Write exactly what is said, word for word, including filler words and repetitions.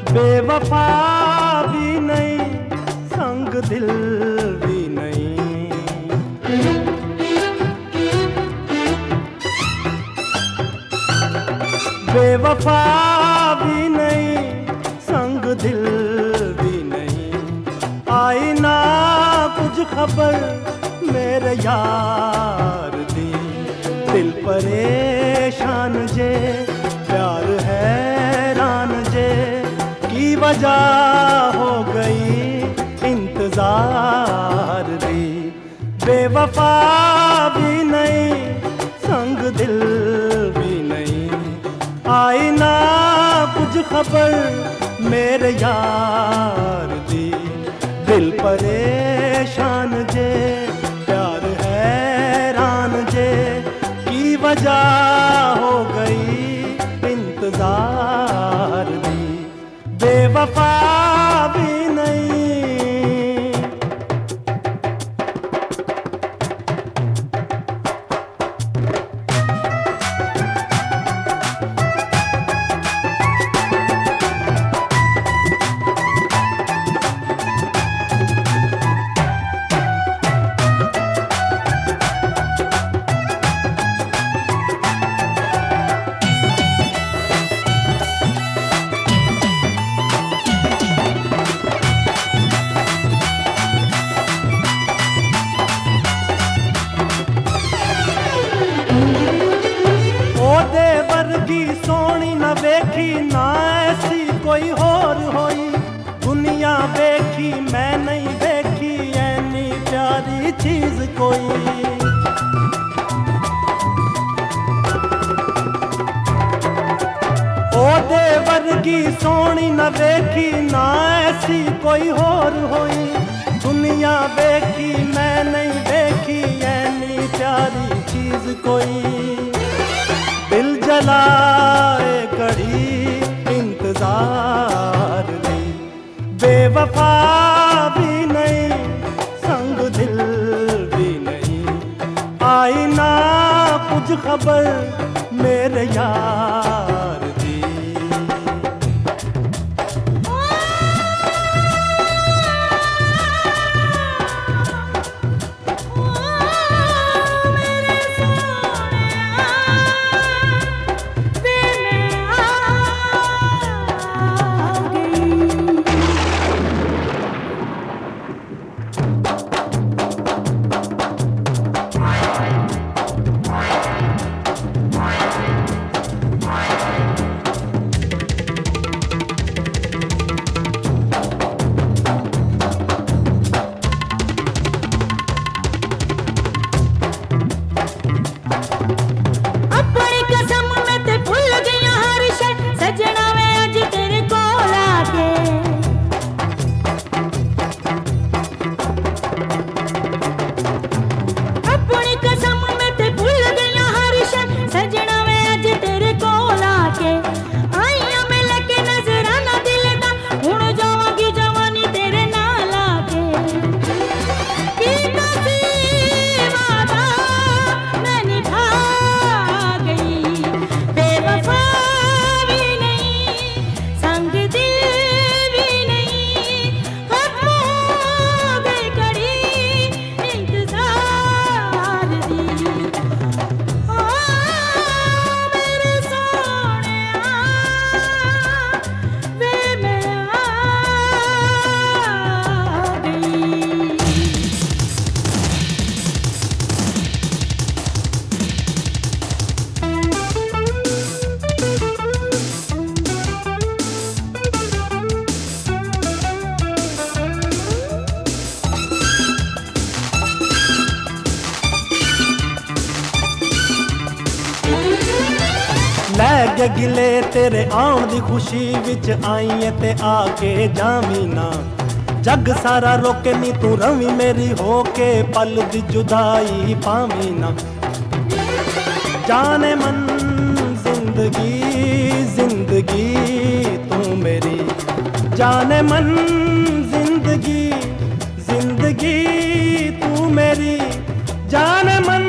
बेवफा भी नहीं, संग दिल भी नहीं। बेवफा भी नहीं, संग दिल भी नहीं। आई ना कुछ खबर मेरे यार दी, दिल परेशान जे, प्यार हैरान जे, की वजह हो गई इंतजार दी। बेवफा भी नहीं, संग दिल भी नहीं। आई ना कुछ खबर मेरे यार दी, दिल परेशान जे, प्यार हैरान जे, की वजह हो गई इंतजार दी। बेवफा भी नहीं। सोनी न वेखी ना ऐसी कोई होर होई, दुनिया वेखी मैं नहीं वेखी ऐनी प्यारी चीज कोई। ओदे वर्गी सोनी न वेखी ना ऐसी कोई होर होई, दुनिया वेखी मैं नहीं वेखी ऐनी प्यारी चीज कोई। दिल जलाए कड़ी इंतजार दी, बेवफा भी नहीं, संग दिल भी नहीं। आई ना कुछ खबर मेरे यार दी। लै गिले तेरे आउण दी खुशी विच आई है ते आके जावी ना, जग सारा रोके नी तू रवी मेरी होके पल दी जुदाई पावी ना। जाने मन जिंदगी जिंदगी तू मेरी, जाने मन जिंदगी जिंदगी तू मेरी, जाने मन